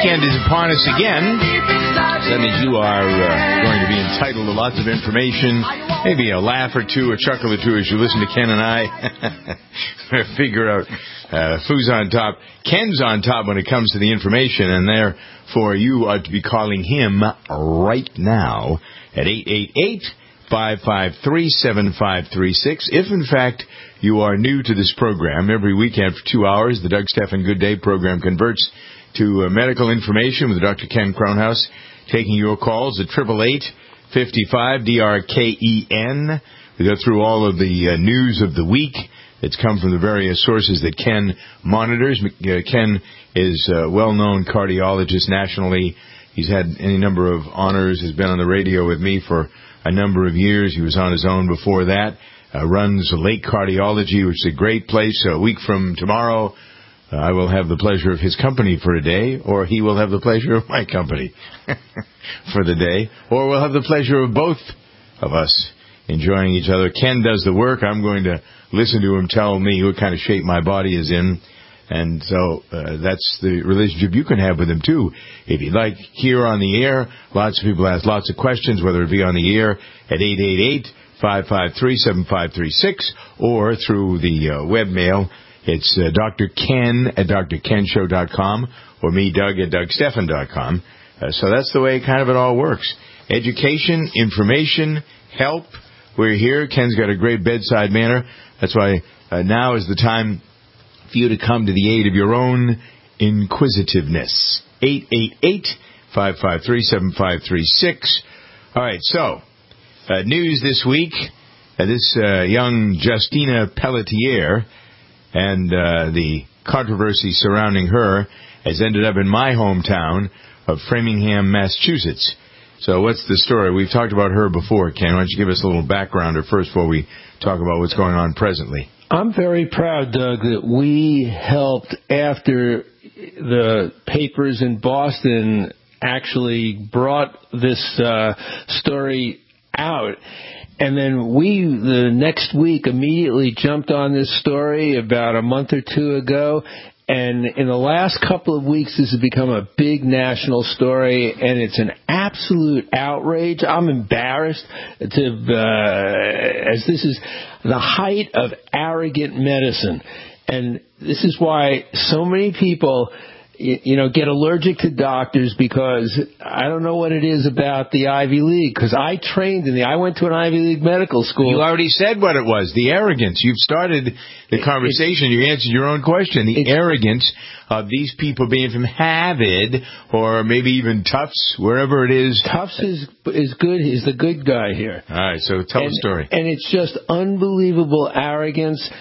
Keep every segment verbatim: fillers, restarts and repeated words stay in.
weekend is upon us again. That means you are uh, going to be entitled to lots of information, maybe a laugh or two, a chuckle or two as you listen to Ken and I figure out uh, who's on top. Ken's on top when it comes to the information, and therefore you ought to be calling him right now at eight eight eight, five five three, seven five three six. If, in fact, you are new to this program, every weekend for two hours, the Doug Stephan Good Day program converts to uh, medical information with Doctor Ken Kronhaus, taking your calls at eight eight eight, five five, D R K E N. We go through all of the uh, news of the week that's come from the various sources that Ken monitors. Uh, Ken is a well-known cardiologist nationally. He's had any number of honors, has been on the radio with me for a number of years. He was on his own before that. Uh, runs Lake Cardiology, which is a great place. So a week from tomorrow, uh, I will have the pleasure of his company for a day, or he will have the pleasure of my company for the day, or we'll have the pleasure of both of us enjoying each other. Ken does the work. I'm going to listen to him tell me what kind of shape my body is in. And so uh, that's the relationship you can have with him, too. If you'd like, here on the air, lots of people ask lots of questions, whether it be on the air at eight eight eight, five five three, seven five three six or through the uh, webmail. It's uh, Doctor Ken at D R ken show dot com or me, Doug, at Doug Stephan dot com. Uh, so that's the way kind of it all works. Education, information, help. We're here. Ken's got a great bedside manner. That's why uh, now is the time for you to come to the aid of your own inquisitiveness. eight eight eight, five five three, seven five three six. All right, so uh, news this week. Uh, this uh, young Justina Pelletier and uh, the controversy surrounding her has ended up in my hometown of Framingham, Massachusetts. So what's the story? We've talked about her before, Ken. Why don't you give us a little backgrounder first before we talk about what's going on presently? I'm very proud, Doug, that we helped after the papers in Boston actually brought this uh, story out. And then we, the next week, immediately jumped on this story about a month or two ago. And in the last couple of weeks, this has become a big national story, and it's an absolute outrage. I'm embarrassed to, uh, as this is the height of arrogant medicine. And this is why so many people, you know, get allergic to doctors because I don't know what it is about the Ivy League. Because I trained in the, I went to an Ivy League medical school. You already said what it was, the arrogance. You've started the conversation. It's, you answered your own question. The arrogance of these people being from Harvard or maybe even Tufts, wherever it is. Tufts is is good. Is the good guy here. All right, so tell and, the story. And it's just unbelievable arrogance.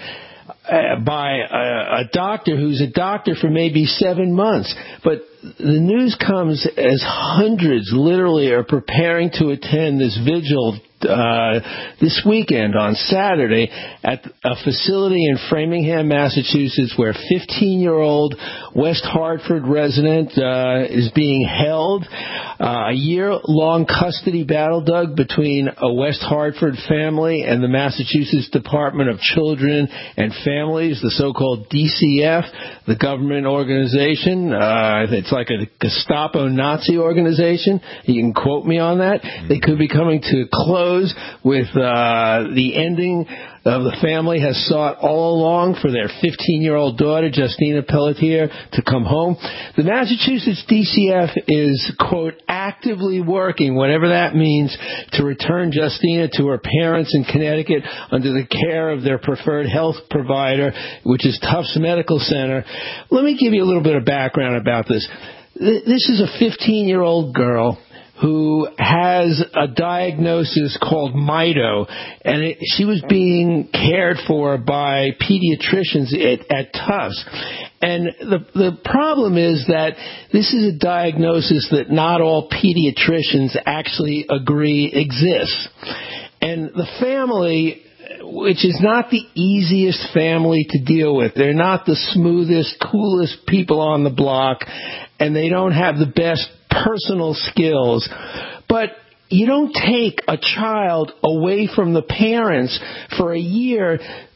Uh, by a, a doctor who's a doctor for maybe seven months. But the news comes as hundreds literally are preparing to attend this vigil uh, this weekend on Saturday at a facility in Framingham, Massachusetts, where a fifteen-year-old West Hartford resident uh, is being held. Uh, a year-long custody battle, Doug, between a West Hartford family and the Massachusetts Department of Children and Families, the so-called D C F, the government organization. Uh, it's like a Gestapo Nazi organization. You can quote me on that. They could be coming to close with uh, the ending of the family has sought all along for their fifteen-year-old daughter, Justina Pelletier, to come home. The Massachusetts D C F is, quote, actively working, whatever that means, to return Justina to her parents in Connecticut under the care of their preferred health provider, which is Tufts Medical Center. Let me give you a little bit of background about this. This is a fifteen-year-old girl who has a diagnosis called Mido, and it, she was being cared for by pediatricians at, at Tufts. And the the problem is that this is a diagnosis that not all pediatricians actually agree exists. And the family, which is not the easiest family to deal with. They're not the smoothest, coolest people on the block, and they don't have the best personal skills. But you don't take a child away from the parents for a year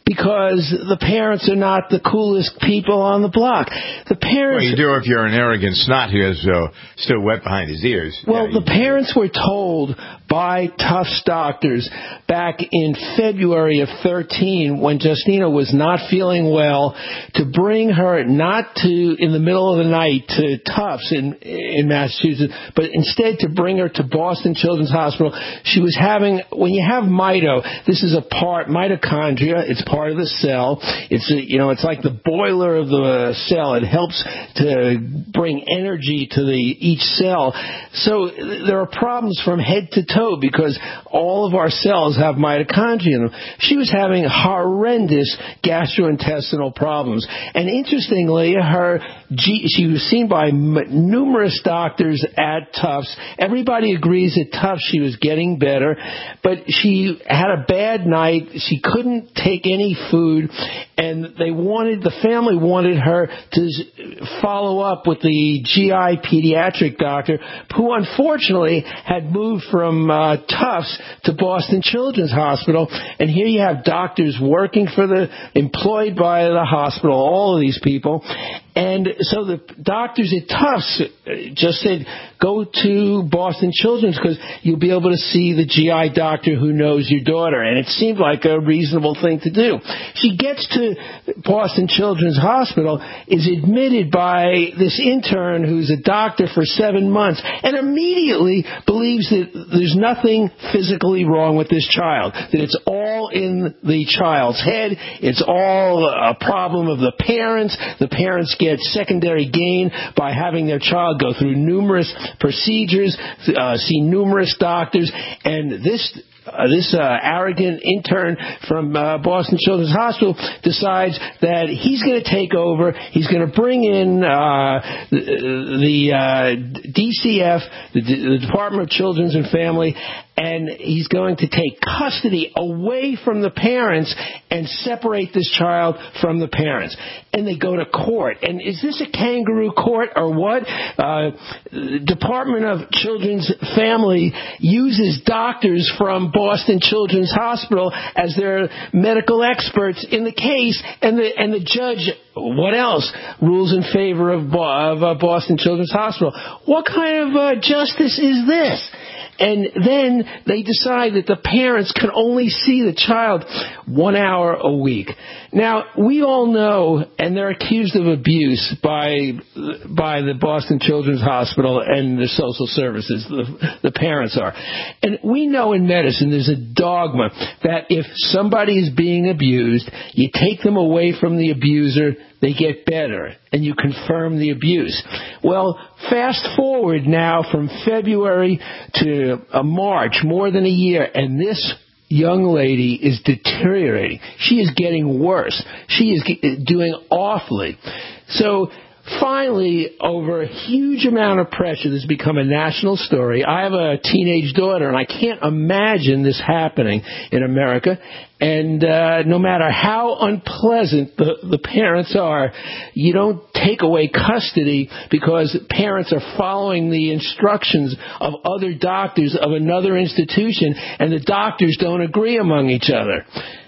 because the parents are not the coolest people on the block. The parents. Well, you do if you're an arrogant snot who is uh, still wet behind his ears. Well, yeah, the parents were told by Tufts doctors back in February of thirteen, when Justina was not feeling well, to bring her not to in the middle of the night to Tufts in in Massachusetts, but instead to bring her to Boston Children's Hospital. She was having, when you have mito, this is a part, mitochondria, it's part of the cell. It's a, you know, it's like the boiler of the cell. It helps to bring energy to the each cell. So there are problems from head to toe because all of our cells have mitochondria in them. She was having horrendous gastrointestinal problems. And interestingly, her G, she was seen by m- numerous doctors at Tufts. Everybody agrees at Tufts she was getting better, but she had a bad night. She couldn't take any food, and they wanted, the family wanted her to follow up with the G I pediatric doctor, who unfortunately had moved from uh, Tufts to Boston Children's Hospital. And here you have doctors working for the, employed by the hospital, all of these people. And so the doctors at Tufts just said, go to Boston Children's because you'll be able to see the G I doctor who knows your daughter. And it seemed like a reasonable thing to do. She gets to Boston Children's Hospital, is admitted by this intern who's a doctor for seven months, and immediately believes that there's nothing physically wrong with this child, that it's all in the child's head, it's all a problem of the parents. The parents get secondary gain by having their child go through numerous procedures, uh, see numerous doctors, and this Uh, this uh, arrogant intern from uh, Boston Children's Hospital decides that he's going to take over. He's going to bring in uh, the, the uh, D C F, the, the Department of Children's and Family, and he's going to take custody away from the parents and separate this child from the parents. And they go to court. And is this a kangaroo court or what? Uh, Department of Children's Family uses doctors from Boston Children's Hospital as their medical experts in the case, and the and the judge, what else, rules in favor of, of uh, Boston Children's Hospital. What kind of uh, justice is this? And then they decide that the parents can only see the child one hour a week. Now, we all know, and they're accused of abuse by by the Boston Children's Hospital and the social services, the, the parents are. And we know in medicine there's a dogma that if somebody is being abused, you take them away from the abuser, they get better, and you confirm the abuse. Well, fast forward now from February to uh, March, more than a year, and this young lady is deteriorating. She is getting worse. She is ge- doing awfully. So finally, over a huge amount of pressure, this has become a national story. I have a teenage daughter, and I can't imagine this happening in America. And uh, no matter how unpleasant the, the parents are, you don't take away custody because parents are following the instructions of other doctors of another institution, and the doctors don't agree among each other.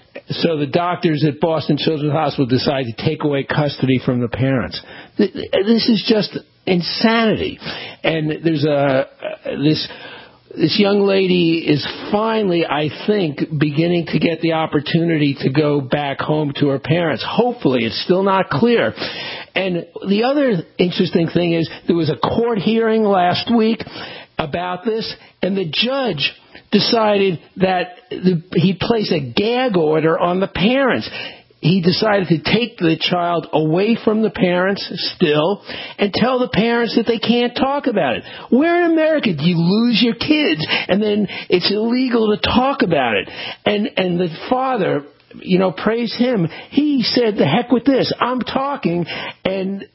So the doctors at Boston Children's Hospital decide to take away custody from the parents. This is just insanity. And there's a this this young lady is finally, I think, beginning to get the opportunity to go back home to her parents. Hopefully, it's still not clear. And the other interesting thing is there was a court hearing last week about this, and the judge decided that the, he placed a gag order on the parents. He decided to take the child away from the parents still and tell the parents that they can't talk about it. Where in America do you lose your kids and then it's illegal to talk about it? And and the father, you know, praise him. He said, the heck with this. I'm talking. And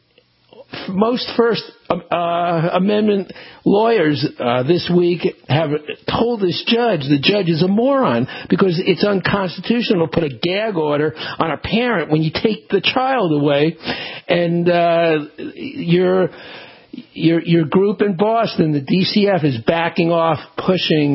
most First uh, Amendment lawyers uh, this week have told this judge, the judge is a moron because it's unconstitutional to put a gag order on a parent when you take the child away. And uh, your, your, your group in Boston, the D C F, is backing off pushing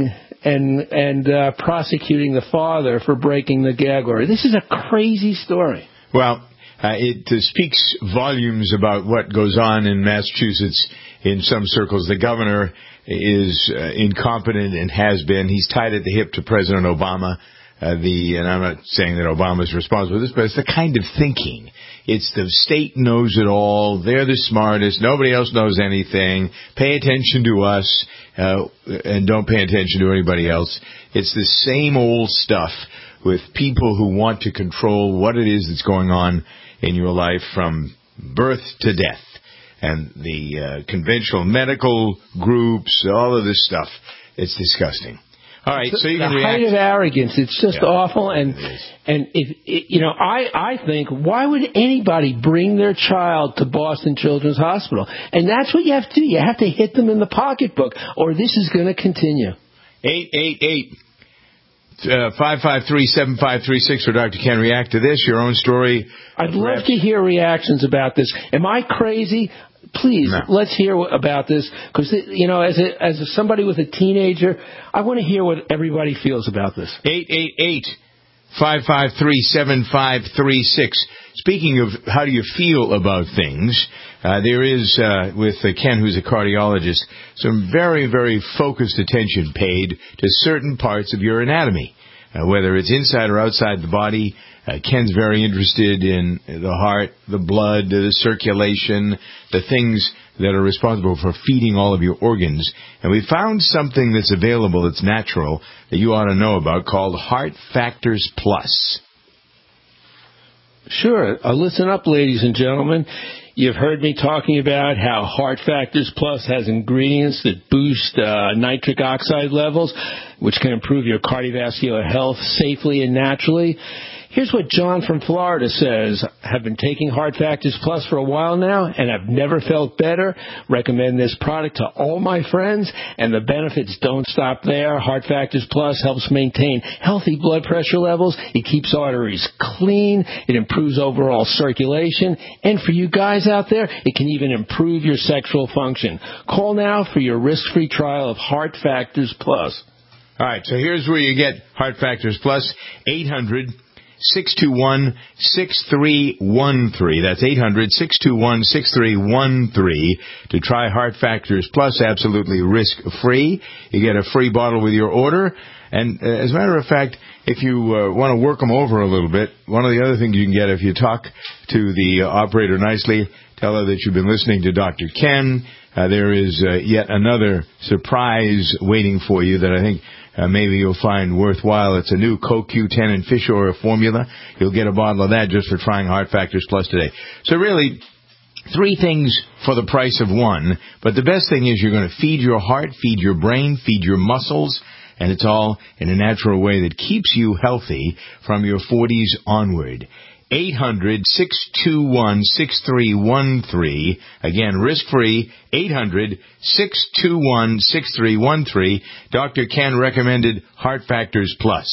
and and uh, prosecuting the father for breaking the gag order. This is a crazy story. Well, uh, it uh, speaks volumes about what goes on in Massachusetts in some circles. The governor is uh, incompetent and has been. He's tied at the hip to President Obama. Uh, the and I'm not saying that Obama's responsible for this, but it's the kind of thinking. It's the state knows it all. They're the smartest. Nobody else knows anything. Pay attention to us, uh, and don't pay attention to anybody else. It's the same old stuff with people who want to control what it is that's going on in your life from birth to death. And the uh, conventional medical groups, all of this stuff, it's disgusting. All right, so you can the react. height of arrogance. It's just yeah, awful, and and if it, you know, I I think why would anybody bring their child to Boston Children's Hospital? And that's what you have to do. You have to hit them in the pocketbook, or this is going to continue. Eight eight eight. Uh, five five three, seven five three six for Doctor Ken. React to this, your own story. I'd love to hear reactions about this. Am I crazy? Please, no. let's hear about this, because, you know, as a, as a, somebody with a teenager, I want to hear what everybody feels about this. eight eight eight, five five three, seven five three six. Speaking of how do you feel about things, uh, there is, uh, with uh, Ken, who's a cardiologist, some very, very focused attention paid to certain parts of your anatomy, uh, whether it's inside or outside the body. Uh, Ken's very interested in the heart, the blood, the circulation, the things that are responsible for feeding all of your organs. And we found something that's available that's natural that you ought to know about called Heart Factors Plus. Sure. Uh, listen up, ladies and gentlemen. You've heard me talking about how Heart Factors Plus has ingredients that boost uh, nitric oxide levels, which can improve your cardiovascular health safely and naturally. Here's what John from Florida says. I've been taking Heart Factors Plus for a while now, and I've never felt better. Recommend this product to all my friends, and the benefits don't stop there. Heart Factors Plus helps maintain healthy blood pressure levels. It keeps arteries clean. It improves overall circulation. And for you guys out there, it can even improve your sexual function. Call now for your risk-free trial of Heart Factors Plus. All right, so here's where you get Heart Factors Plus, eight hundred, six two one, six three one three. That's eight hundred, six two one, six three one three to try Heart Factors Plus, absolutely risk-free. You get a free bottle with your order. And uh, as a matter of fact, if you uh, want to work them over a little bit, one of the other things you can get if you talk to the uh, operator nicely, tell her that you've been listening to Doctor Ken. Uh, there is uh, yet another surprise waiting for you that I think Uh, maybe you'll find worthwhile. It's a new Co Q ten and fish oil formula. You'll get a bottle of that just for trying Heart Factors Plus today. So really, three things for the price of one. But the best thing is you're going to feed your heart, feed your brain, feed your muscles, and it's all in a natural way that keeps you healthy from your forties onward. eight hundred, six two one, six three one three. Again, risk-free, eight hundred, six two one, six three one three. Doctor Ken recommended Heart Factors Plus.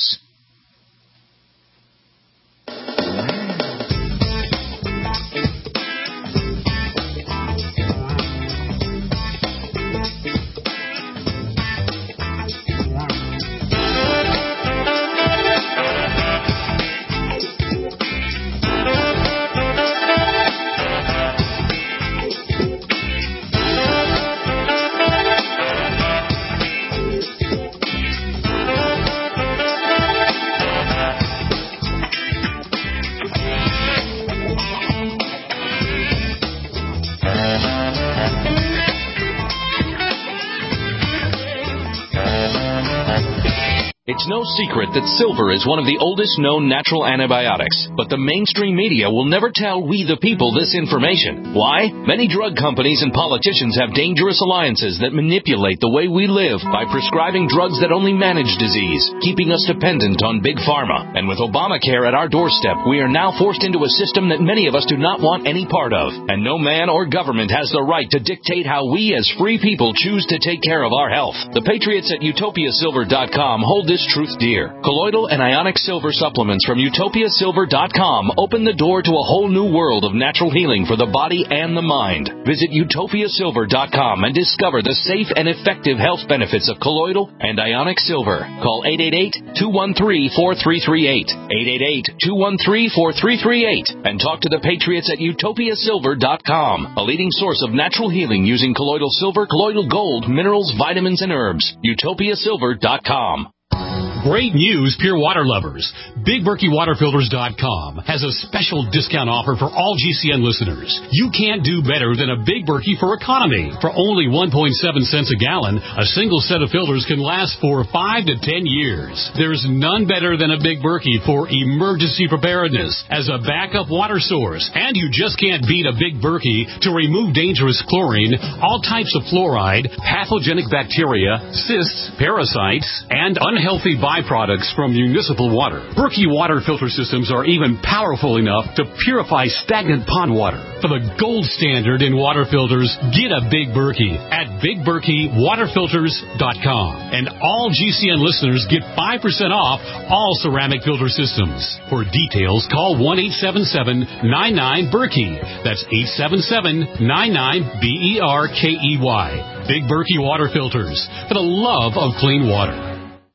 It's no secret that silver is one of the oldest known natural antibiotics, but the mainstream media will never tell we the people this information. Why? Many drug companies and politicians have dangerous alliances that manipulate the way we live by prescribing drugs that only manage disease, keeping us dependent on big pharma. And with Obamacare at our doorstep, we are now forced into a system that many of us do not want any part of. And no man or government has the right to dictate how we as free people choose to take care of our health. The patriots at utopia silver dot com hold this truth dear. Colloidal and ionic silver supplements from utopia silver dot com open the door to a whole new world of natural healing for the body and the mind. Visit utopia silver dot com and discover the safe and effective health benefits of colloidal and ionic silver. Call eight eight eight, two one three, four three three eight, eight eight eight, two one three, four three three eight, and talk to the patriots at utopia silver dot com, a leading source of natural healing using colloidal silver, colloidal gold, minerals, vitamins, and herbs. utopia silver dot com. Great news, pure water lovers. Big Berkey Water Filters dot com has a special discount offer for all G C N listeners. You can't do better than a Big Berkey for economy. For only one point seven cents a gallon, a single set of filters can last for five to ten years. There's none better than a Big Berkey for emergency preparedness as a backup water source. And you just can't beat a Big Berkey to remove dangerous chlorine, all types of fluoride, pathogenic bacteria, cysts, parasites, and unhealthy byproducts from municipal water. Berkey water filter systems are even powerful enough to purify stagnant pond water. For the gold standard in water filters, get a Big Berkey at Big Berkey Water Filters dot com. And all G C N listeners get five percent off all ceramic filter systems. For details, call one eight seven seven, nine nine, Berkey. That's eight seven seven, nine nine, B E R K E Y. Big Berkey Water Filters, for the love of clean water.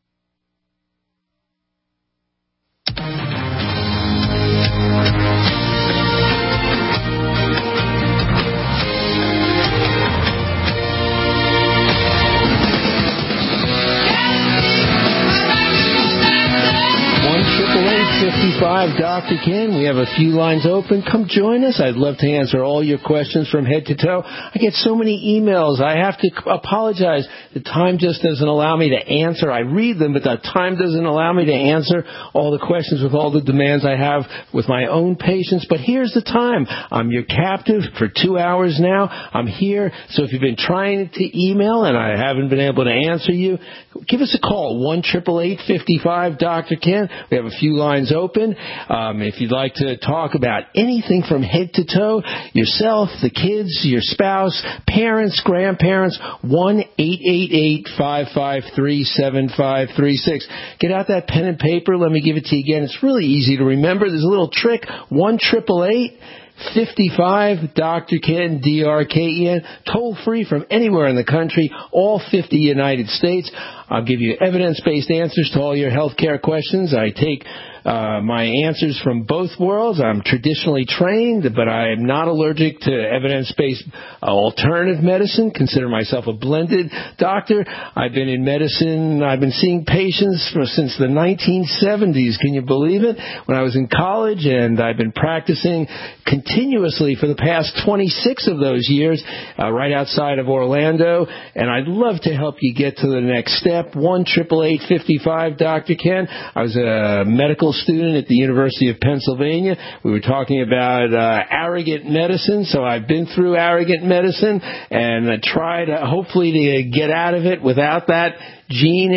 fifty-five, Doctor Ken. We have a few lines open. Come join us. I'd love to answer all your questions from head to toe. I get so many emails. I have to apologize. The time just doesn't allow me to answer. I read them, but the time doesn't allow me to answer all the questions with all the demands I have with my own patients. But here's the time. I'm your captive for two hours now. I'm here. So if you've been trying to email and I haven't been able to answer you, give us a call. one eight eight eight, five five, Doctor Ken. We have a few lines open. Um, if you'd like to talk about anything from head to toe, yourself, the kids, your spouse, parents, grandparents, one eight eight eight, five five three, seven five three six. Get out that pen and paper. Let me give it to you again. It's really easy to remember. There's a little trick. one eight eight eight, fifty-five, Doctor Ken, D R K E N, toll free from anywhere in the country, all fifty United States. I'll give you evidence-based answers to all your health care questions. I take uh, my answers from both worlds. I'm traditionally trained, but I am not allergic to evidence-based uh, alternative medicine. Consider myself a blended doctor. I've been in medicine. I've been seeing patients for, since the nineteen seventies. Can you believe it? When I was in college, and I've been practicing continuously for the past twenty-six of those years uh, right outside of Orlando, and I'd love to help you get to the next step. one eight eight eight, five five, Doctor Ken. I was a medical student at the University of Pennsylvania. We were talking about uh, arrogant medicine, so I've been through arrogant medicine and I tried uh, hopefully to get out of it without that gene.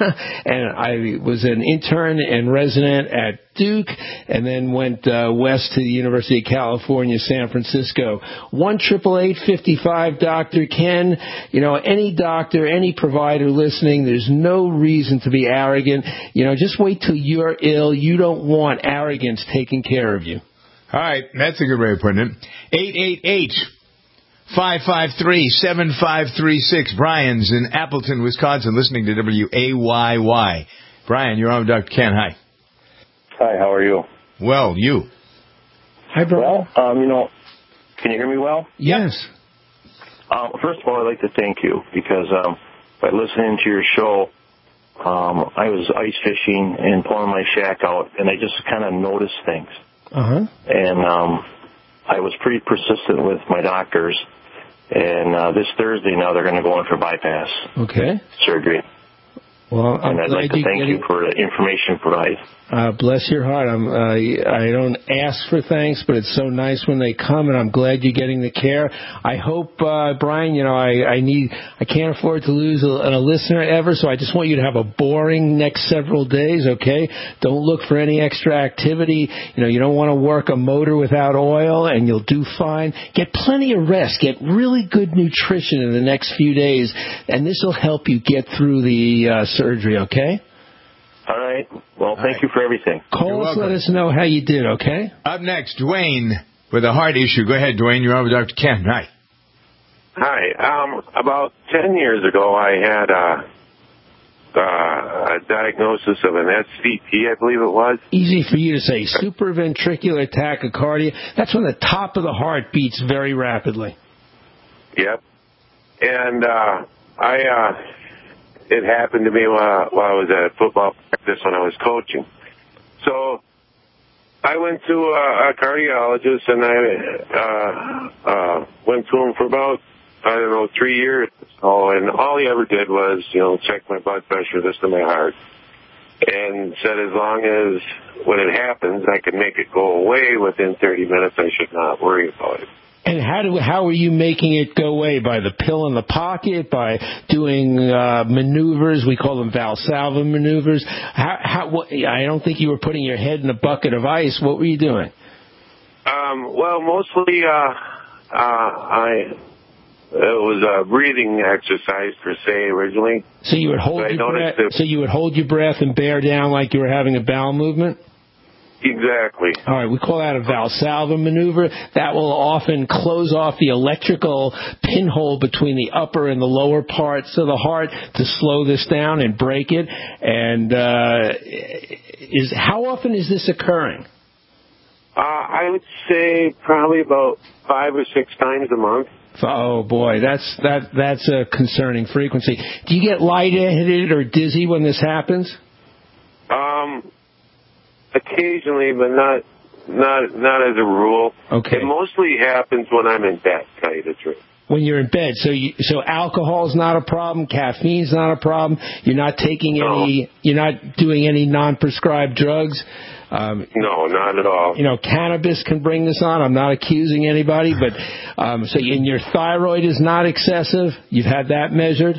And I was an intern and resident at Duke, and then went uh, west to the University of California, San Francisco. one eight eight eight, five five, Doctor Ken. You know, any doctor, any provider listening, there's no reason to be arrogant. You know, just wait till you're ill. You don't want arrogance taking care of you. All right, that's a good way of putting it. eight eight eight, five five three, seven five three six. Brian's in Appleton, Wisconsin, listening to W A Y Y. Brian, you're on with Doctor Ken. Hi. Hi, how are you? Well, you. Hi, Brian. Well, um, you know, can you hear me well? Yes. Um, first of all, I'd like to thank you because um, by listening to your show, um, I was ice fishing and pulling my shack out, and I just kind of noticed things. Uh-huh. And um, I was pretty persistent with my doctors, and uh, this Thursday now they're going to go in for bypass Okay. surgery. Well, I'm and I'd like to thank getting... you for the information provided. Uh, bless your heart. I'm, uh, I don't ask for thanks, but it's so nice when they come, and I'm glad you're getting the care. I hope, uh, Brian, you know, I, I need, I can't afford to lose a, a listener ever, so I just want you to have a boring next several days, okay? Don't look for any extra activity. You know, you don't want to work a motor without oil, and you'll do fine. Get plenty of rest. Get really good nutrition in the next few days, and this will help you get through the uh, surgery, okay? All right. Well, thank you for everything. Call us, let us know how you did, okay? Up next, Dwayne with a heart issue. Go ahead, Dwayne. You're on with Doctor Ken. Hi. Hi. Um, about ten years ago, I had a, uh, a diagnosis of an S V T, I believe it was. Easy for you to say. Supraventricular tachycardia. That's when the top of the heart beats very rapidly. Yep. And uh, I, uh, it happened to me while, while I was at football practice when I was coaching. So I went to a, a cardiologist, and I uh, uh, went to him for about, I don't know, three years. Oh, and all he ever did was, you know, check my blood pressure, listen to my heart, and said as long as when it happens, I could make it go away within thirty minutes, I should not worry about it. And how do how are you making it go away? By the pill in the pocket? By doing uh, maneuvers? We call them Valsalva maneuvers. How, how, what, I don't think you were putting your head in a bucket of ice. What were you doing? Um, well, mostly uh, uh, I it was a breathing exercise per se originally. So you would hold so your breath. So you would hold your breath and bear down like you were having a bowel movement. Exactly. All right, we call that a Valsalva maneuver. That will often close off the electrical pinhole between the upper and the lower parts of the heart to slow this down and break it. And uh, is how often is this occurring? Uh, I would say probably about five or six times a month. Oh boy, that's that that's a concerning frequency. Do you get lightheaded or dizzy when this happens? Um. Occasionally, but not not not as a rule. Okay. It mostly happens when I'm in bed, to tell you the truth. When you're in bed, so you, so alcohol's not a problem, caffeine's not a problem. You're not taking no. any, you're not doing any non-prescribed drugs. Um, no, not at all. You know, cannabis can bring this on. I'm not accusing anybody, but um, so and your thyroid is not excessive. You've had that measured.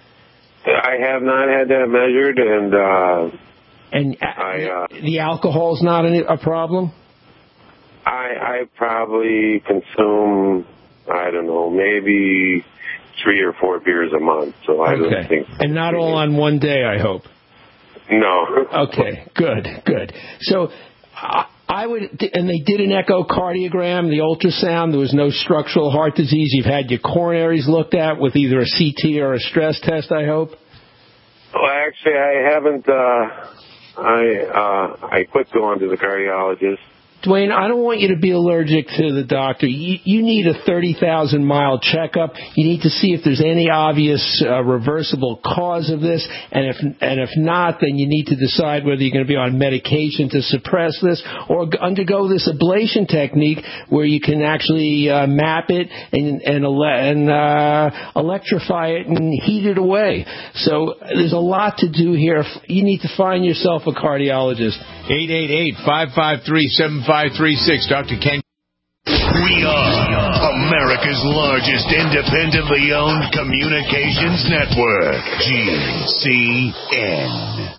I have not had that measured, and. Uh, And I, uh, the alcohol's not a problem? I, I probably consume, I don't know, maybe three or four beers a month. So I okay. don't think. And not all on one day, I hope. No. Okay, good, good. So uh, I would, and they did an echocardiogram, the ultrasound. There was no structural heart disease. You've had your coronaries looked at with either a C T or a stress test, I hope. Well, actually, I haven't. Uh, I uh, I quit going to the cardiologist. Dwayne, I don't want you to be allergic to the doctor. You, you need a thirty thousand mile checkup. You need to see if there's any obvious uh, reversible cause of this. And if and if not, then you need to decide whether you're going to be on medication to suppress this or undergo this ablation technique where you can actually uh, map it and, and, and uh, electrify it and heat it away. So there's a lot to do here. You need to find yourself a cardiologist. eight eight eight, five five three, seven five three six. Doctor Ken. We are America's largest independently owned communications network, G C N.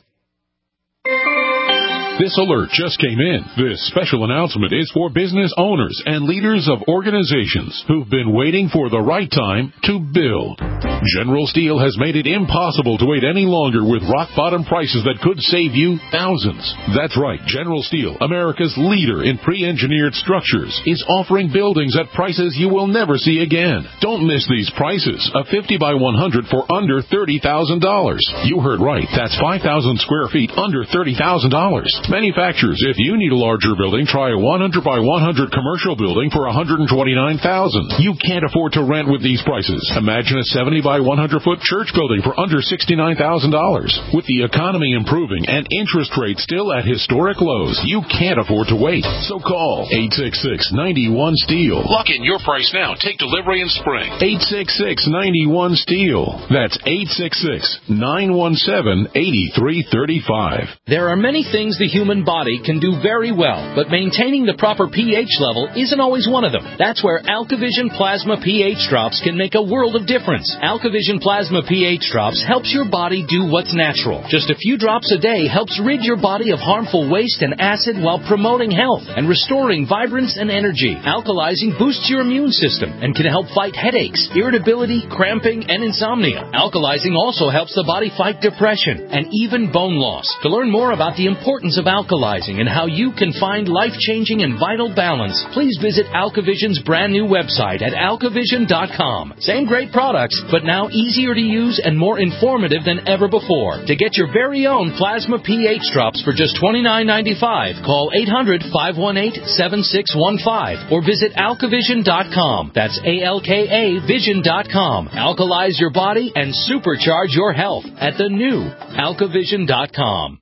This alert just came in. This special announcement is for business owners and leaders of organizations who've been waiting for the right time to build. General Steel has made it impossible to wait any longer with rock-bottom prices that could save you thousands. That's right. General Steel, America's leader in pre-engineered structures, is offering buildings at prices you will never see again. Don't miss these prices. A fifty by one hundred for under thirty thousand dollars. You heard right. That's five thousand square feet under thirty thousand dollars. Manufacturers, if you need a larger building, try a one hundred by one hundred commercial building for one hundred twenty-nine thousand dollars. You can't afford to rent with these prices. Imagine a seventy by one hundred foot church building for under sixty-nine thousand dollars. With the economy improving and interest rates still at historic lows, you can't afford to wait. So call eight six six, nine one, STEEL. Lock in your price now. Take delivery in spring. eight six six, nine one, STEEL. That's eight six six, nine one seven, eight three three five. There are many things the human body can do very well, but maintaining the proper pH level isn't always one of them. That's where AlkaVision Plasma pH Drops can make a world of difference. AlkaVision Plasma pH Drops helps your body do what's natural. Just a few drops a day helps rid your body of harmful waste and acid while promoting health and restoring vibrance and energy. Alkalizing boosts your immune system and can help fight headaches, irritability, cramping, and insomnia. Alkalizing also helps the body fight depression and even bone loss. To learn more about the importance of alkalizing and how you can find life-changing and vital balance, please visit AlkaVision's brand new website at alkavision dot com. Same great products, but now easier to use and more informative than ever before. To get your very own Plasma pH Drops for just twenty-nine ninety-five, call eight hundred, five one eight, seven six one five or visit alkavision dot com. That's A L K A vision dot com. Alkalize your body and supercharge your health at the new alkavision dot com.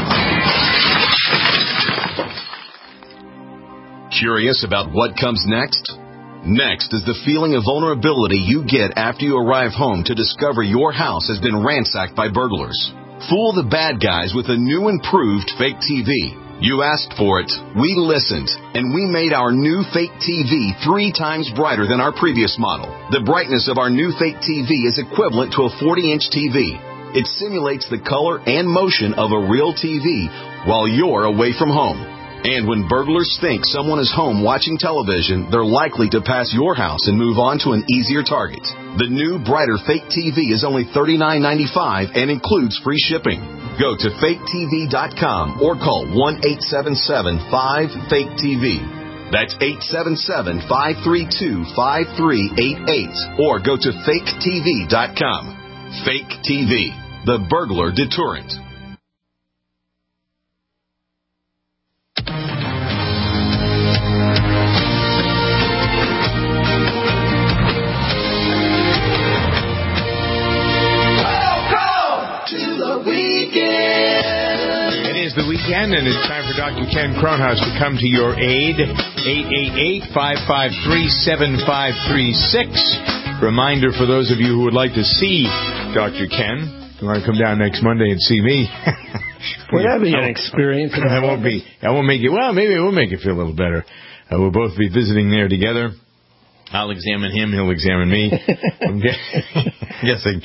Curious about what comes next? Next is the feeling of vulnerability you get after you arrive home to discover your house has been ransacked by burglars. Fool the bad guys with a new improved fake T V. You asked for it, we listened, and we made our new fake T V three times brighter than our previous model. The brightness of our new fake T V is equivalent to a forty-inch T V. It simulates the color and motion of a real T V while you're away from home. And when burglars think someone is home watching television, they're likely to pass your house and move on to an easier target. The new, brighter fake T V is only thirty-nine ninety-five and includes free shipping. Go to fake T V dot com or call one eight seven seven, five, fake T V. That's eight seven seven, five three two, five three eight eight or go to fake T V dot com. Fake T V, the burglar deterrent. The weekend, and it's time for Doctor Ken Kronhaus to come to your aid. eight eight eight, five five three, seven five three six. Reminder for those of you who would like to see Doctor Ken, you want to come down next Monday and see me. Well, that'd be an experience. That won't be. That won't make it. Well, maybe it will make it feel a little better. Uh, we'll both be visiting there together. I'll examine him. He'll examine me. I'm guessing.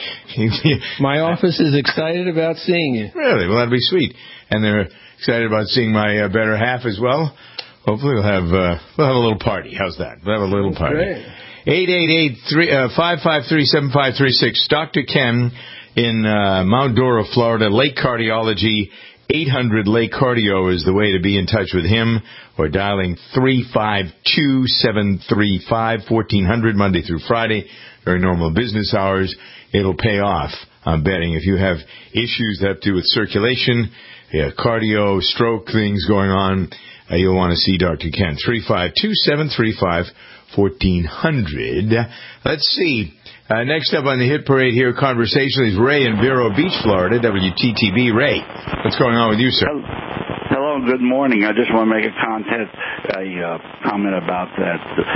My office is excited about seeing you. Really? Well, that'd be sweet. And they're excited about seeing my uh, better half as well. Hopefully we'll have uh, we'll have a little party. How's that? We'll have a little party. Great. eight eight eight, five five three, seven five three six. Doctor Ken in uh, Mount Dora, Florida. Lake Cardiology. eight hundred Lake Cardio is the way to be in touch with him, or dialing three five two, seven three five, one four zero zero Monday through Friday during normal business hours. It'll pay off, I'm betting. If you have issues that have to do with circulation, yeah, cardio, stroke, things going on, uh, you'll want to see Doctor Ken. three five two, seven three five, one four zero zero. Let's see. Uh, next up on the hit parade here, conversation is Ray in Vero Beach, Florida, W T T B. Ray, what's going on with you, sir? Hello, good morning. I just want to make a content, a uh, comment about that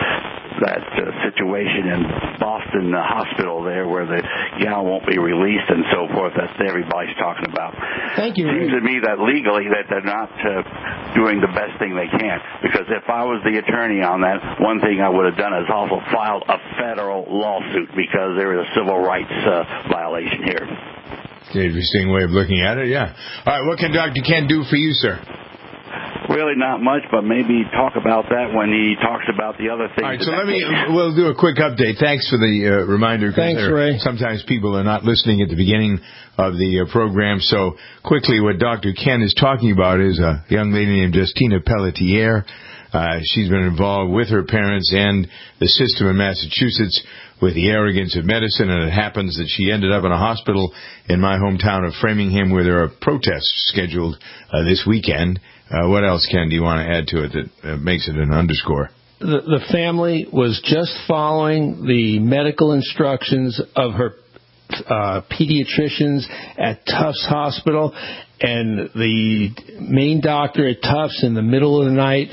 that uh, situation in Boston uh, hospital there, where the gal won't be released and so forth. That's what everybody's talking about. Thank you. It seems to me that legally that they're not uh, doing the best thing they can. Because if I was the attorney on that, one thing I would have done is also filed a federal lawsuit because there is a civil rights uh, violation here. Interesting way of looking at it, yeah. All right, what can Doctor Ken do for you, sir? Really not much, but maybe talk about that when he talks about the other things. All right, so let me, we'll do a quick update. Thanks for the uh, reminder. Thanks, Ray. Sometimes people are not listening at the beginning of the uh, program. So quickly, what Doctor Ken is talking about is a young lady named Justina Pelletier. Uh, she's been involved with her parents and the system in Massachusetts with the arrogance of medicine, and it happens that she ended up in a hospital in my hometown of Framingham where there are protests scheduled uh, this weekend. Uh, what else, Ken, do you want to add to it that uh, makes it an underscore? The, the family was just following the medical instructions of her uh, pediatricians at Tufts Hospital, and the main doctor at Tufts in the middle of the night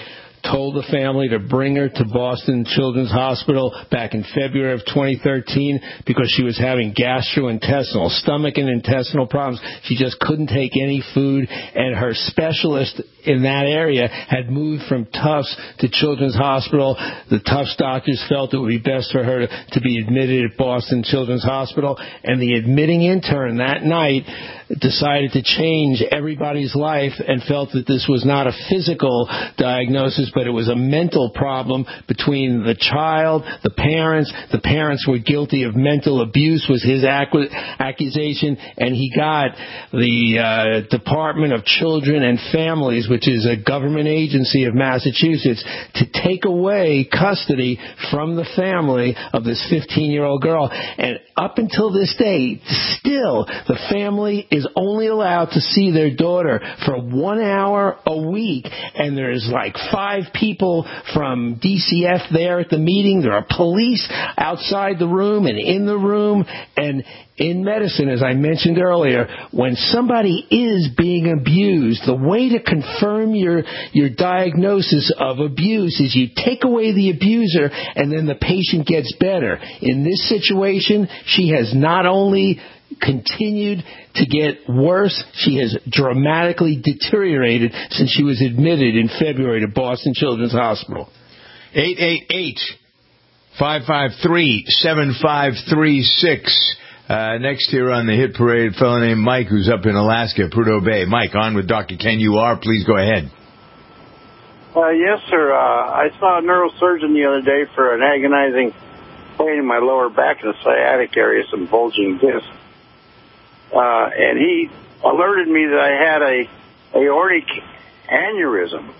told the family to bring her to Boston Children's Hospital back in February of twenty thirteen because she was having gastrointestinal, stomach and intestinal problems. She just couldn't take any food, and her specialist in that area had moved from Tufts to Children's Hospital. The Tufts doctors felt it would be best for her to, to be admitted at Boston Children's Hospital, and the admitting intern that night decided to change everybody's life and felt that this was not a physical diagnosis, but it was a mental problem between the child, the parents. The parents were guilty of mental abuse was his accu- accusation, and he got the uh, Department of Children and Families, which is a government agency of Massachusetts, to take away custody from the family of this fifteen-year-old girl. And up until this day, still, the family is only allowed to see their daughter for one hour a week, and there's like five people from D C F there at the meeting. There are police outside the room and in the room. And in medicine, as I mentioned earlier, when somebody is being abused, the way to confirm your your diagnosis of abuse is you take away the abuser and then the patient gets better. In this situation, she has not only continued to get worse, she has dramatically deteriorated since she was admitted in February to Boston Children's Hospital. eight eight eight, five five three, seven five three six. Uh, next here on the Hit Parade, a fellow named Mike who's up in Alaska, Prudhoe Bay. Mike, on with Doctor Ken. You are. Please go ahead. Uh, yes, sir. Uh, I saw a neurosurgeon the other day for an agonizing pain in my lower back in the sciatic area, some bulging discs. Uh, and he alerted me that I had a aortic aneurysm.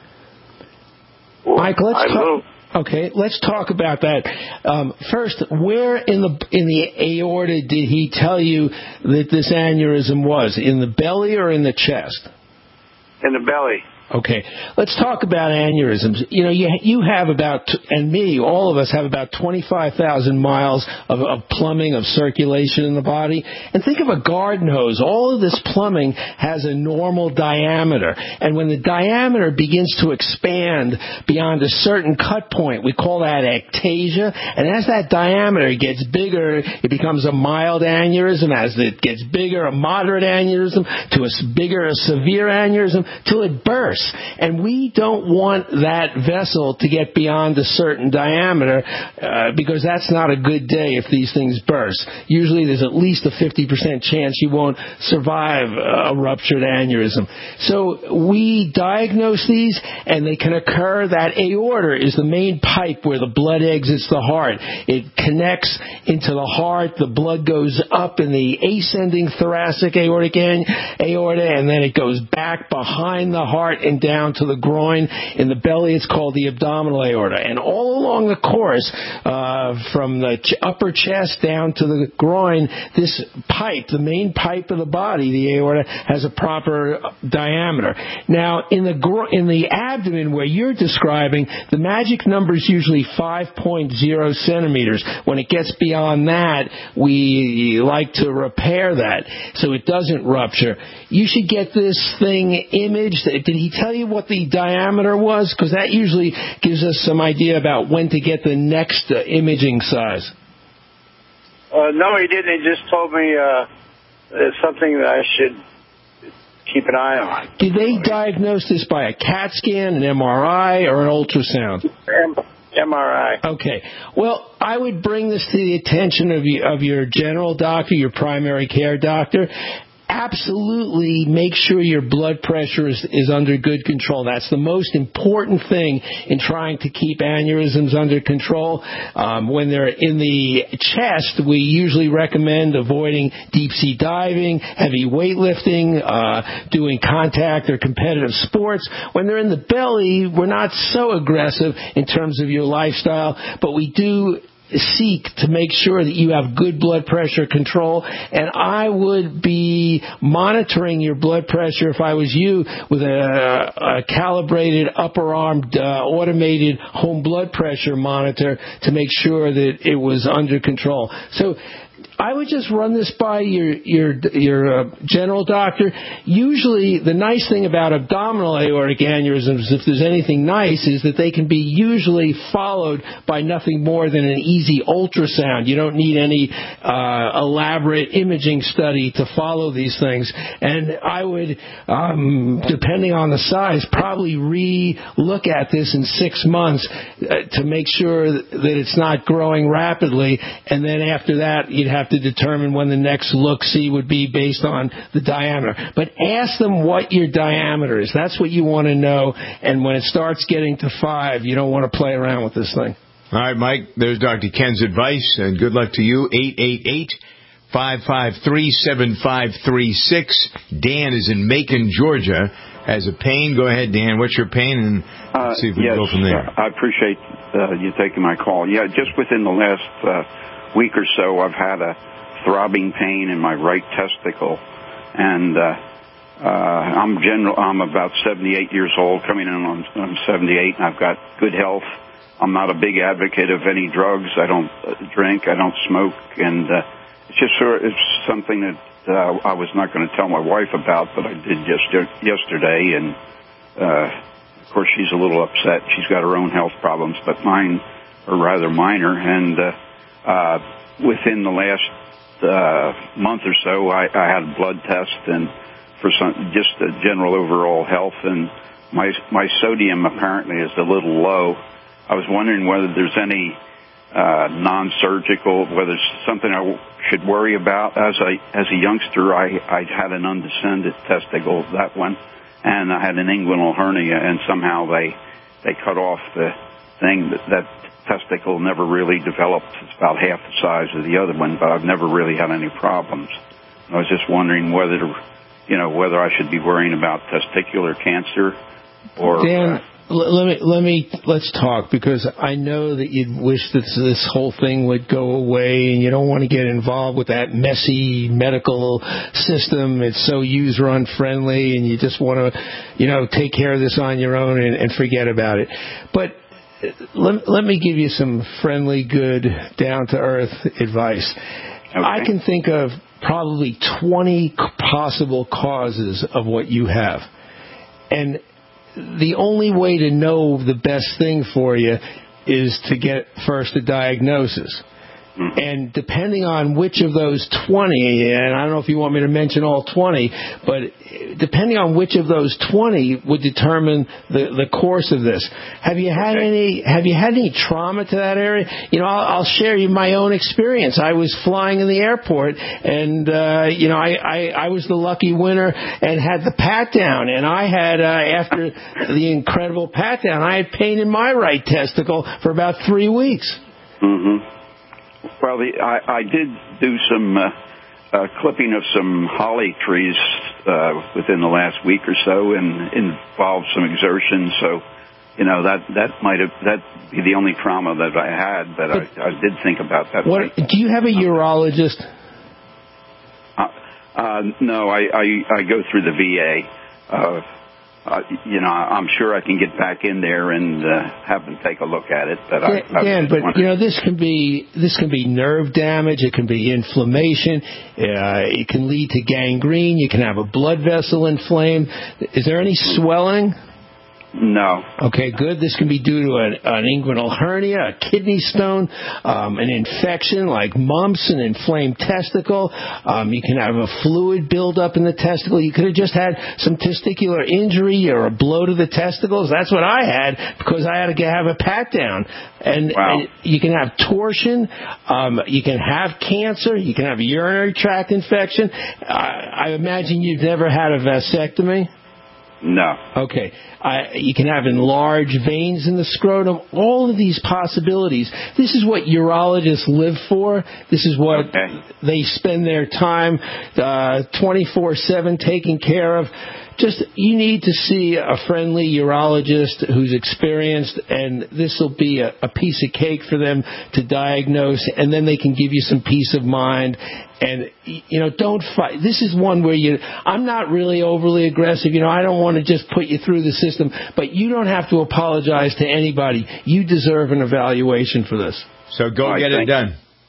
Mike, let's I talk. moved. Okay, let's talk about that. Um, first, where in the in the aorta did he tell you that this aneurysm was? In the belly or in the chest? In the belly. Okay, let's talk about aneurysms. You know, you you have about, and me, all of us have about twenty-five thousand miles of, of plumbing, of circulation in the body. And think of a garden hose. All of this plumbing has a normal diameter. And when the diameter begins to expand beyond a certain cut point, we call that ectasia. And as that diameter gets bigger, it becomes a mild aneurysm. As it gets bigger, a moderate aneurysm, to a bigger, a severe aneurysm, till it bursts. And we don't want that vessel to get beyond a certain diameter uh, because that's not a good day if these things burst. Usually there's at least a fifty percent chance you won't survive a ruptured aneurysm. So we diagnose these, and they can occur. That aorta is the main pipe where the blood exits the heart. It connects into the heart. The blood goes up in the ascending thoracic aortic aorta, and then it goes back behind the heart and down to the groin. In the belly, it's called the abdominal aorta. And all along the course, uh, from the ch- upper chest down to the groin, this pipe, the main pipe of the body, the aorta, has a proper diameter. Now, in the gro- in the abdomen where you're describing, the magic number is usually five point zero centimeters. When it gets beyond that, we like to repair that so it doesn't rupture. You should get this thing imaged. Did he tell you what the diameter was? Because that usually gives us some idea about when to get the next uh, imaging size. Uh, no, he didn't. He just told me uh, it's something that I should keep an eye on. Did they diagnose this by a CAT scan, an M R I, or an ultrasound? M- MRI. Okay. Well, I would bring this to the attention of, you, of your general doctor, your primary care doctor. Absolutely make sure your blood pressure is, is under good control. That's the most important thing in trying to keep aneurysms under control. Um, when they're in the chest, we usually recommend avoiding deep sea diving, heavy weightlifting, uh, doing contact or competitive sports. When they're in the belly, we're not so aggressive in terms of your lifestyle, but we do seek to make sure that you have good blood pressure control, and I would be monitoring your blood pressure if I was you with a, a calibrated upper arm uh, automated home blood pressure monitor to make sure that it was under control. So I would just run this by your your your uh, general doctor. Usually, the nice thing about abdominal aortic aneurysms, if there's anything nice, is that they can be usually followed by nothing more than an easy ultrasound. You don't need any uh, elaborate imaging study to follow these things. And I would, um, depending on the size, probably re-look at this in six months uh, to make sure that it's not growing rapidly. And then after that, you'd have to determine when the next look-see would be based on the diameter. But ask them what your diameter is. That's what you want to know. And when it starts getting to five, you don't want to play around with this thing. All right, Mike, there's Doctor Ken's advice, and good luck to you. eight eight eight, five five three, seven five three six. Dan is in Macon, Georgia, has a pain. Go ahead, Dan. What's your pain? And let's see if we uh, yes, can go from there. I appreciate uh, you taking my call. Yeah, just within the last uh, week or so, I've had a throbbing pain in my right testicle, and uh, uh, I'm general. I'm about seventy-eight years old, coming in on I'm seventy-eight, and I've got good health. I'm not a big advocate of any drugs. I don't uh, drink. I don't smoke, and uh, it's just sort of, it's something that uh, I was not going to tell my wife about, but I did just yesterday, and uh, of course she's a little upset. She's got her own health problems, but mine are rather minor. And uh, uh, within the last uh, month or so, I, I had a blood test and for some just a general overall health, and my my sodium apparently is a little low. I was wondering whether there's any uh, non-surgical, whether it's something I w- should worry about. As a as a youngster, I I had an undescended testicle, that one, and I had an inguinal hernia, and somehow they they cut off the thing. That, that testicle never really developed. It's about half the size of the other one, but I've never really had any problems. I was just wondering whether to, you know, whether I should be worrying about testicular cancer or. Dan, uh, let me let me let's talk, because I know that you'd wish that this whole thing would go away, and you don't want to get involved with that messy medical system. It's so user unfriendly, and you just want to, you know, take care of this on your own and, and forget about it. But let, let me give you some friendly, good, down to earth advice. Okay. I can think of probably twenty possible causes of what you have, and the only way to know the best thing for you is to get first a diagnosis. And depending on which of those twenty, and I don't know if you want me to mention all twenty, but depending on which of those twenty would determine the, the course of this. Have you had okay. any Have you had any trauma to that area? You know, I'll, I'll share you my own experience. I was flying in the airport, and uh, you know, I, I, I was the lucky winner and had the pat down. And I had uh, after the incredible pat down, I had pain in my right testicle for about three weeks. Mm-hmm. Well, the, I, I did do some uh, uh, clipping of some holly trees uh, within the last week or so, and involved some exertion. So, you know, that that might have that be the only trauma that I had. But I, I did think about that. What, do you have a urologist? Uh, uh, no, I, I I go through the V A. Uh, Uh, you know, I'm sure I can get back in there and uh, have them take a look at it. But I, I Dan, but you know, this can be this can be nerve damage. It can be inflammation. Uh, it can lead to gangrene. You can have a blood vessel inflamed. Is there any swelling? No. Okay, good. This can be due to an, an inguinal hernia, a kidney stone, um, an infection like mumps, an inflamed testicle. Um, you can have a fluid buildup in the testicle. You could have just had some testicular injury or a blow to the testicles. That's what I had because I had to have a pat down. And, wow. and you can have torsion. Um, you can have cancer. You can have a urinary tract infection. I, I imagine you've never had a vasectomy. No. Okay. Uh, you can have enlarged veins in the scrotum. All of these possibilities. This is what urologists live for. This is what okay. they spend their time uh, twenty-four seven taking care of. Just, you need to see a friendly urologist who's experienced, and this will be a, a piece of cake for them to diagnose, and then they can give you some peace of mind. And, you know, don't fight. This is one where you, I'm not really overly aggressive. You know, I don't want to just put you through the system, but you don't have to apologize to anybody. You deserve an evaluation for this. So go right, get it done.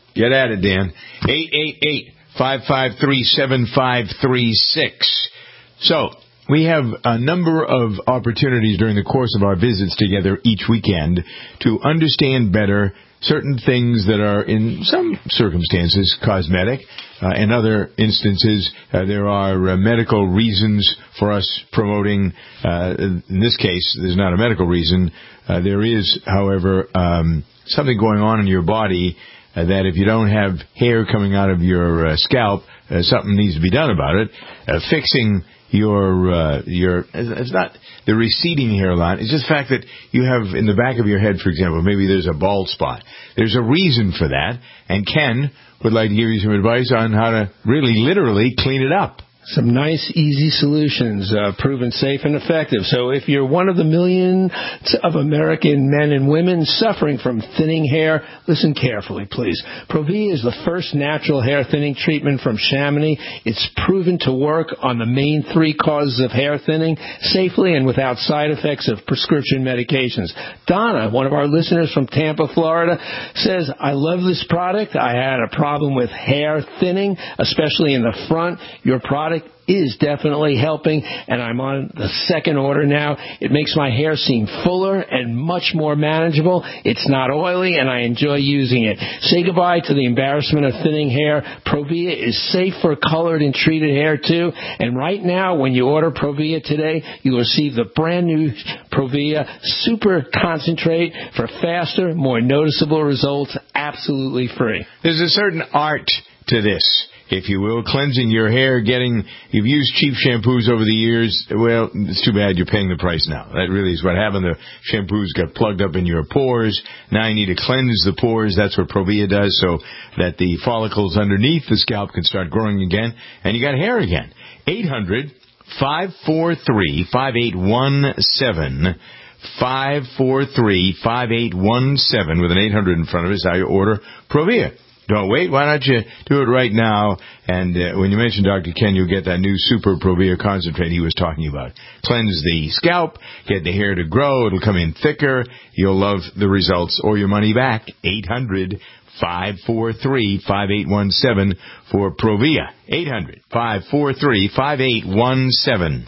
Get at it, Dan. eight eight eight, five five three, seven five three six. So, we have a number of opportunities during the course of our visits together each weekend to understand better certain things that are, in some circumstances, cosmetic. Uh, in other instances, uh, there are uh, medical reasons for us promoting. Uh, in this case, there's not a medical reason. Uh, there is, however, um, something going on in your body uh, that if you don't have hair coming out of your uh, scalp, uh, something needs to be done about it. Uh, fixing your, uh, your, it's not the receding hairline, it's just the fact that you have in the back of your head, for example, maybe there's a bald spot. There's a reason for that, and Ken would like to give you some advice on how to really, literally clean it up. Some nice, easy solutions, uh, proven safe and effective. So if you're one of the millions of American men and women suffering from thinning hair, listen carefully, please. Provia is the first natural hair thinning treatment from Chamonix. It's proven to work on the main three causes of hair thinning safely and without side effects of prescription medications. Donna, one of our listeners from Tampa, Florida, says, I love this product. I had a problem with hair thinning, especially in the front. Your product is definitely helping, and I'm on the second order now. It makes my hair seem fuller and much more manageable. It's not oily, and I enjoy using it. Say goodbye to the embarrassment of thinning hair. Provia is safe for colored and treated hair, too. And right now, when you order Provia today, you'll receive the brand new Provia Super Concentrate for faster, more noticeable results, absolutely free. There's a certain art to this, if you will, cleansing your hair, getting, you've used cheap shampoos over the years. Well, it's too bad you're paying the price now. That really is what happened. The shampoos got plugged up in your pores. Now you need to cleanse the pores. That's what Provia does, so that the follicles underneath the scalp can start growing again, and you got hair again. eight hundred, five four three, five eight one seven. five four three, five eight one seven with an eight hundred in front of it is how you order Provia. Don't wait. Why don't you do it right now? And uh, when you mention Doctor Ken, you'll get that new Super Provia Concentrate he was talking about. Cleanse the scalp, get the hair to grow. It'll come in thicker. You'll love the results or your money back. eight hundred, five four three, five eight one seven for Provia. eight hundred, five four three, five eight one seven.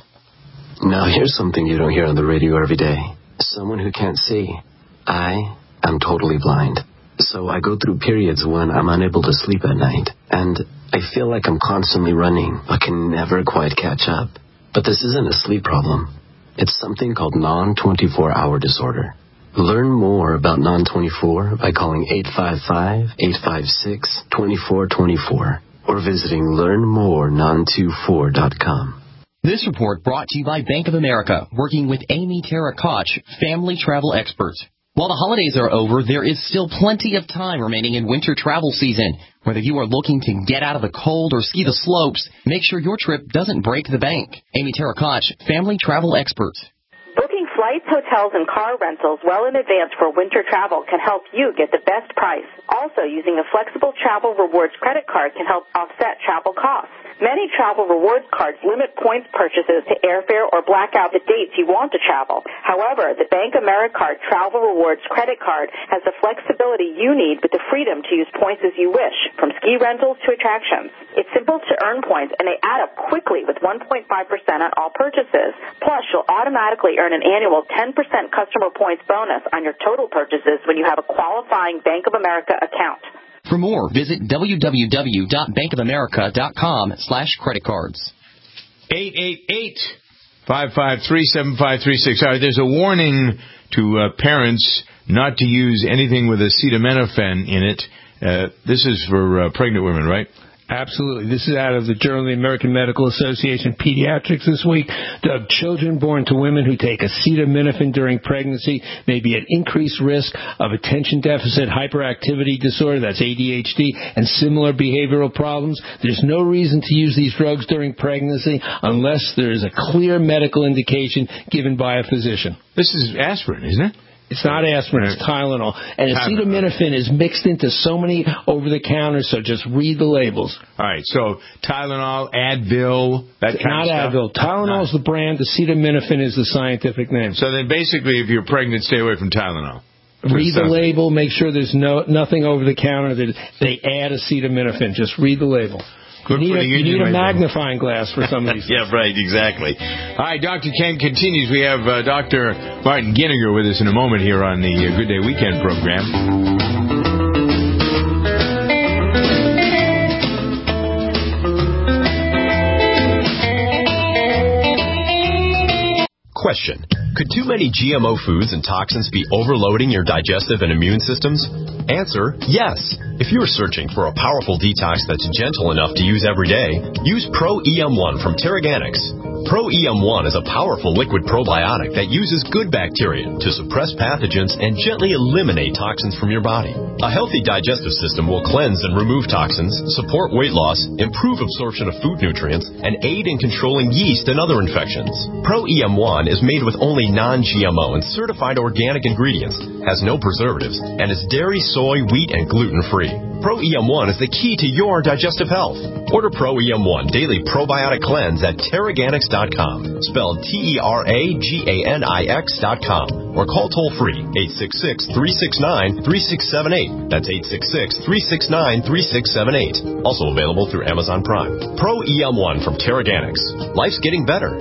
Now here's something you don't hear on the radio every day. Someone who can't see. I am totally blind. So I go through periods when I'm unable to sleep at night, and I feel like I'm constantly running, but can never quite catch up. But this isn't a sleep problem. It's something called non twenty-four hour disorder. Learn more about non twenty-four by calling eight five five, eight five six, two four two four or visiting learn more non twenty-four dot com. This report brought to you by Bank of America, working with Amy Tara Koch, family travel expert. While the holidays are over, there is still plenty of time remaining in winter travel season. Whether you are looking to get out of the cold or ski the slopes, make sure your trip doesn't break the bank. Amy Tara Koch, family travel expert. Booking flights, hotels, and car rentals well in advance for winter travel can help you get the best price. Also, using a flexible travel rewards credit card can help offset travel costs. Many travel rewards cards limit points purchases to airfare or black out the dates you want to travel. However, the Bank Americard Travel Rewards credit card has the flexibility you need with the freedom to use points as you wish, from ski rentals to attractions. It's simple to earn points, and they add up quickly with one point five percent on all purchases. Plus, you'll automatically earn an annual ten percent customer points bonus on your total purchases when you have a qualifying Bank of America account. For more, visit w w w dot bank of america dot com slash credit cards. eight eight eight, five five three, seven five three six. All right, there's a warning to uh, parents not to use anything with acetaminophen in it. Uh, this is for uh, pregnant women, right? Absolutely. This is out of the Journal of the American Medical Association Pediatrics this week. The children born to women who take acetaminophen during pregnancy may be at increased risk of attention deficit hyperactivity disorder, that's A D H D, and similar behavioral problems. There's no reason to use these drugs during pregnancy unless there is a clear medical indication given by a physician. This is aspirin, isn't it? It's not aspirin, it's Tylenol. And acetaminophen is mixed into so many over-the-counter, so just read the labels. All right, so Tylenol, Advil, that kind not of stuff? Advil. Tylenol is the brand. Acetaminophen is the scientific name. So then basically, if you're pregnant, stay away from Tylenol. Read the label. Make sure there's no nothing over the counter that they add acetaminophen. Just read the label. Good you need a, you need a right magnifying glass for some of these Yeah, right, exactly. All right, Doctor Ken continues. We have uh, Doctor Martin Ginniger with us in a moment here on the uh, Good Day Weekend program. Question. Could too many G M O foods and toxins be overloading your digestive and immune systems? Answer, yes. If you are searching for a powerful detox that's gentle enough to use every day, use Pro E M one from Teraganix. Pro E M one is a powerful liquid probiotic that uses good bacteria to suppress pathogens and gently eliminate toxins from your body. A healthy digestive system will cleanse and remove toxins, support weight loss, improve absorption of food nutrients, and aid in controlling yeast and other infections. Pro E M one is made with only non-G M O and certified organic ingredients, has no preservatives, and is dairy, soy, wheat, and gluten-free. Pro E M one is the key to your digestive health. Order Pro E M one Daily Probiotic Cleanse at Teraganix dot com, spelled T E R A G A N I X dot com, or call toll-free eight six six, three six nine, three six seven eight. That's eight six six, three six nine, three six seven eight. Also available through Amazon Prime. Pro E M one from Teraganix. Life's getting better.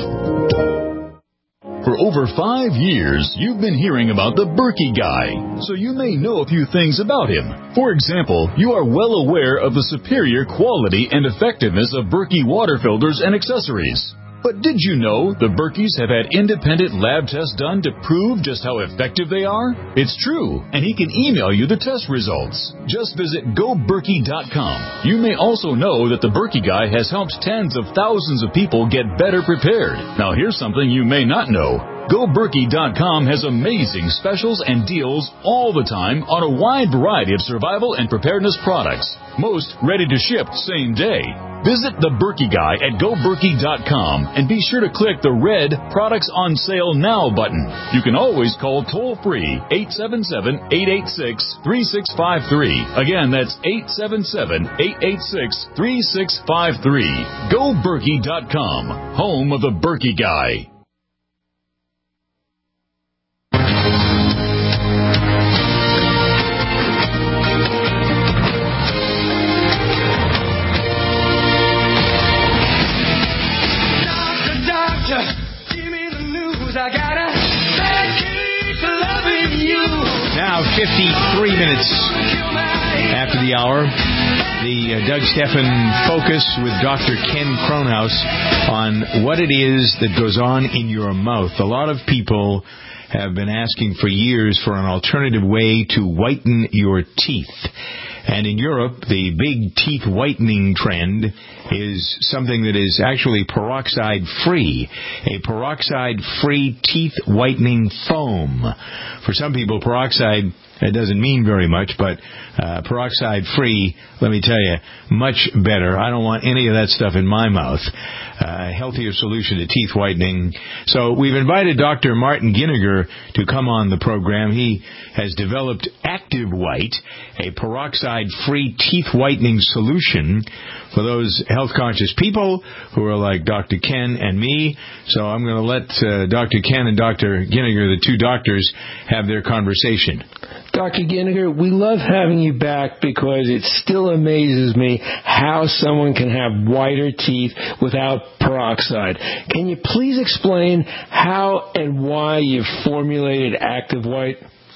For over five years, you've been hearing about the Berkey Guy, so you may know a few things about him. For example, you are well aware of the superior quality and effectiveness of Berkey water filters and accessories. But did you know the Berkeys have had independent lab tests done to prove just how effective they are? It's true, and he can email you the test results. Just visit go berkey dot com. You may also know that the Berkey Guy has helped tens of thousands of people get better prepared. Now here's something you may not know. go berkey dot com has amazing specials and deals all the time on a wide variety of survival and preparedness products. Most ready to ship same day. Visit the Berkey Guy at go berkey dot com and be sure to click the red Products on Sale Now button. You can always call toll-free eight seven seven, eight eight six, three six five three. Again, that's eight seven seven, eight eight six, three six five three. go berkey dot com, home of the Berkey Guy. Now, fifty-three minutes after the hour, the uh, Doug Stephan Focus with Doctor Ken Kronhaus on what it is that goes on in your mouth. A lot of people have been asking for years for an alternative way to whiten your teeth. And in Europe, the big teeth whitening trend is something that is actually peroxide-free, a peroxide-free teeth whitening foam. For some people, peroxide, it doesn't mean very much, but uh, peroxide-free, let me tell you, much better. I don't want any of that stuff in my mouth. Uh, a healthier solution to teeth whitening. So we've invited Doctor Martin Ginniger to come on the program. He has developed Active White, a peroxide-free teeth whitening solution for those health-conscious people who are like Doctor Ken and me. So I'm going to let uh, Doctor Ken and Doctor Ginniger, the two doctors, have their conversation. Doctor Ginniger, we love having you back because it still amazes me how someone can have whiter teeth without peroxide. Can you please explain how and why you've formulated Active White?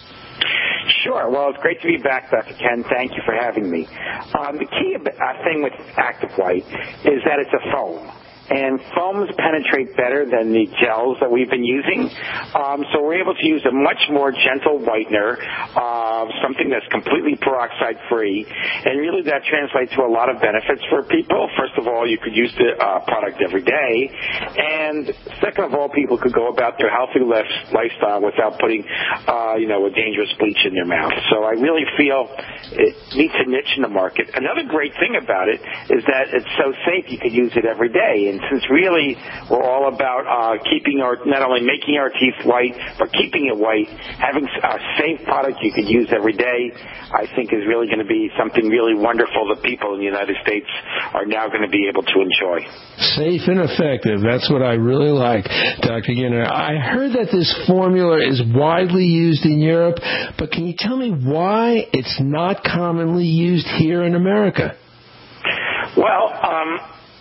Sure. Well, it's great to be back, Doctor Ken. Thank you for having me. Um, the key uh, thing with Active White is that it's a foam. And foams penetrate better than the gels that we've been using. Um, so we're able to use a much more gentle whitener, uh, something that's completely peroxide-free. And really that translates to a lot of benefits for people. First of all, you could use the uh, product every day. And second of all, people could go about their healthy lif- lifestyle without putting, uh, you know, a dangerous bleach in their mouth. So I really feel it meets a niche in the market. Another great thing about it is that it's so safe you could use it every day. And since really we're all about uh, keeping our, not only making our teeth white, but keeping it white, having a safe product you could use every day, I think is really going to be something really wonderful that people in the United States are now going to be able to enjoy. Safe and effective. That's what I really like, Doctor Ginner. I heard that this formula is widely used in Europe, but can you tell me why it's not commonly used here in America? Well, um,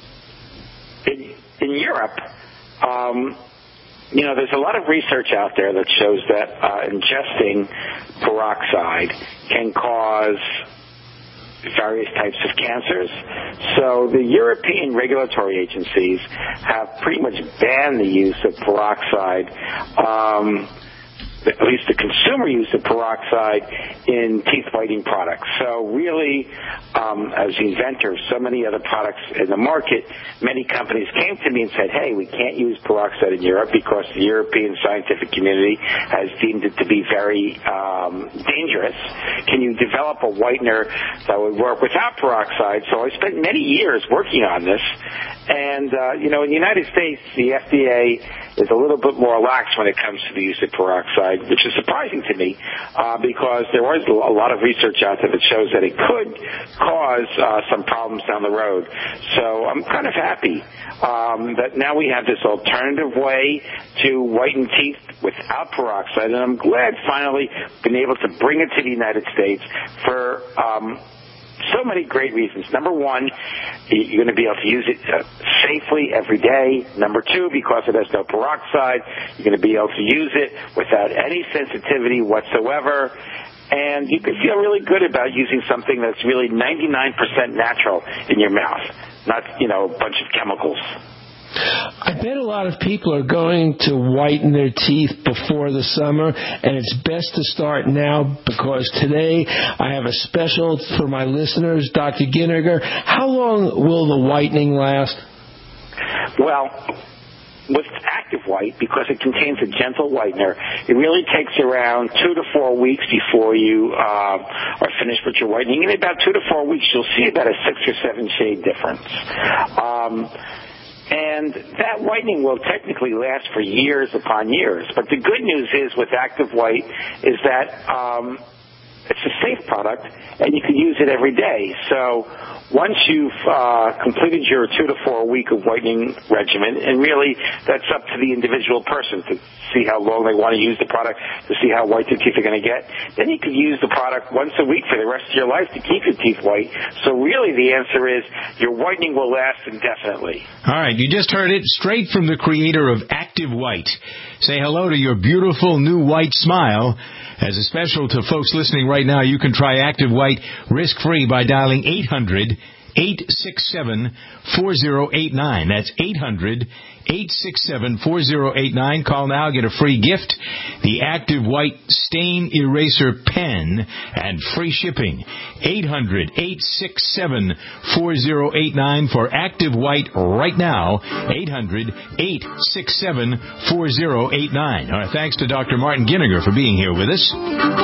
in, in Europe, um, you know, there's a lot of research out there that shows that uh, ingesting peroxide can cause various types of cancers. So the European regulatory agencies have pretty much banned the use of peroxide, um, at least the consumer use of peroxide in teeth whitening products. So really, um, as the inventor of so many other products in the market, many companies came to me and said, hey, we can't use peroxide in Europe because the European scientific community has deemed it to be very um, dangerous. Can you develop a whitener that would work without peroxide? So I spent many years working on this. And, uh, you know, in the United States, the F D A is a little bit more lax when it comes to the use of peroxide, which is surprising to me uh, because there was a lot of research out there that shows that it could cause uh, some problems down the road. So I'm kind of happy um, that now we have this alternative way to whiten teeth without peroxide, and I'm glad finally been able to bring it to the United States for um, so many great reasons. Number one, you're going to be able to use it uh, safely every day. Number two, because it has no peroxide, you're going to be able to use it without any sensitivity whatsoever. And you can feel really good about using something that's really ninety-nine percent natural in your mouth, not, you know, a bunch of chemicals. I bet a lot of people are going to whiten their teeth before the summer, and it's best to start now because today I have a special for my listeners, Doctor Ginniger. How long will the whitening last? Well, with Active White, because it contains a gentle whitener, it really takes around two to four weeks before you uh, are finished with your whitening. In about two to four weeks, you'll see about a six or seven shade difference. Um, And that whitening will technically last for years upon years. But the good news is with Active White is that um, it's a safe product, and you can use it every day. So once you've uh, completed your two to four week of whitening regimen, and really that's up to the individual person to see how long they want to use the product, to see how white their teeth are going to get, then you can use the product once a week for the rest of your life to keep your teeth white. So really the answer is your whitening will last indefinitely. All right, you just heard it straight from the creator of Active White. Say hello to your beautiful new white smile. As a special to folks listening right now, you can try Active White risk-free by dialing eight hundred, eight six seven, four zero eight nine. That's eight hundred, eight six seven, four zero eight nine. Call now, get a free gift, the Active White Stain Eraser Pen, and free shipping. eight hundred, eight six seven, four zero eight nine for Active White right now. eight hundred, eight six seven, four zero eight nine. Our thanks to Doctor Martin Ginniger for being here with us.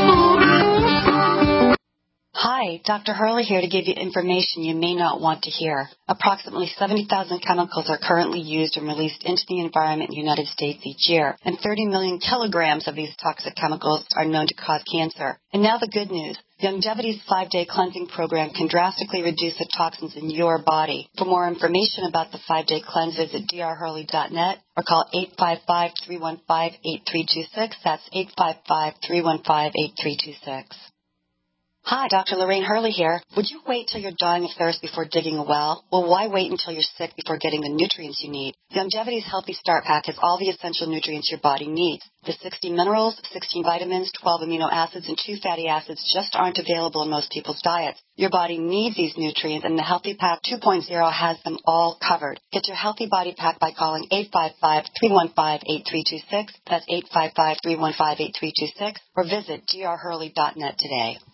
Hi, Doctor Hurley here to give you information you may not want to hear. Approximately seventy thousand chemicals are currently used and released into the environment in the United States each year, and thirty million kilograms of these toxic chemicals are known to cause cancer. And now the good news. Longevity's five-day cleansing program can drastically reduce the toxins in your body. For more information about the five-day cleanse, visit d r hurley dot net or call eight five five, three one five, eight three two six. That's eight five five, three one five, eight three two six. Hi, Doctor Lorraine Hurley here. Would you wait till you're dying of thirst before digging a well? Well, why wait until you're sick before getting the nutrients you need? Longevity's Healthy Start Pack has all the essential nutrients your body needs. The sixty minerals, sixteen vitamins, twelve amino acids, and two fatty acids just aren't available in most people's diets. Your body needs these nutrients, and the Healthy Pack two point oh has them all covered. Get your Healthy Body Pack by calling eight five five, three one five, eight three two six. That's eight five five, three one five, eight three two six. Or visit d r hurley dot net today.